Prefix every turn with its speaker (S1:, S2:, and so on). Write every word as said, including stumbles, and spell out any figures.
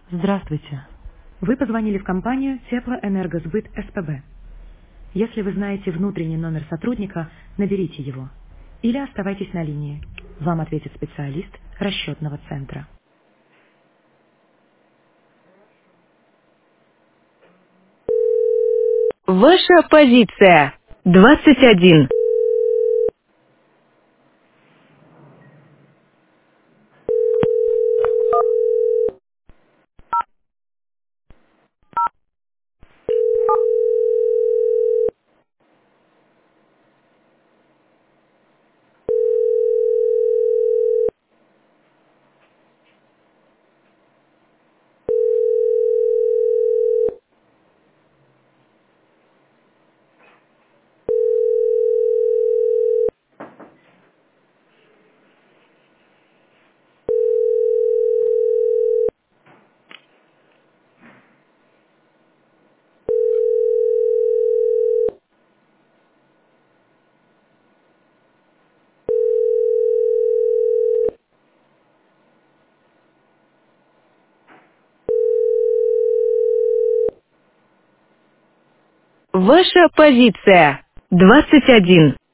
S1: Здравствуйте. Вы позвонили в компанию Теплоэнергосбыт СПБ. Если вы знаете внутренний номер сотрудника, наберите его. Или оставайтесь на линии. Вам ответит специалист расчетного центра.
S2: Ваша позиция. двадцать один. Ваша позиция. двадцать один.